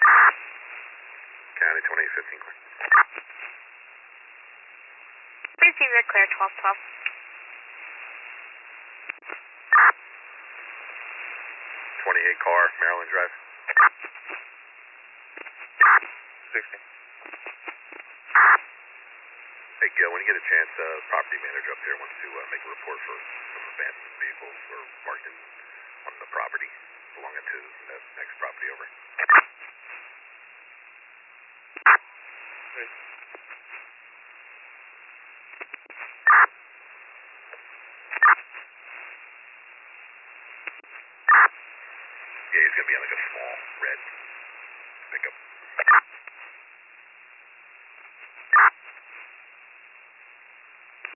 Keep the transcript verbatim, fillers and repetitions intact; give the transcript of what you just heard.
County twenty-eight fifteen clear. Receiver clear, twelve twelve. twenty-eight car, Maryland Drive. sixty. Hey Gil, when you get a chance, uh, property manager up there wants to uh, make a report for some abandoned vehicles or parked in on the property belonging to the next property over. Yeah, he's gonna be on like a small red pickup.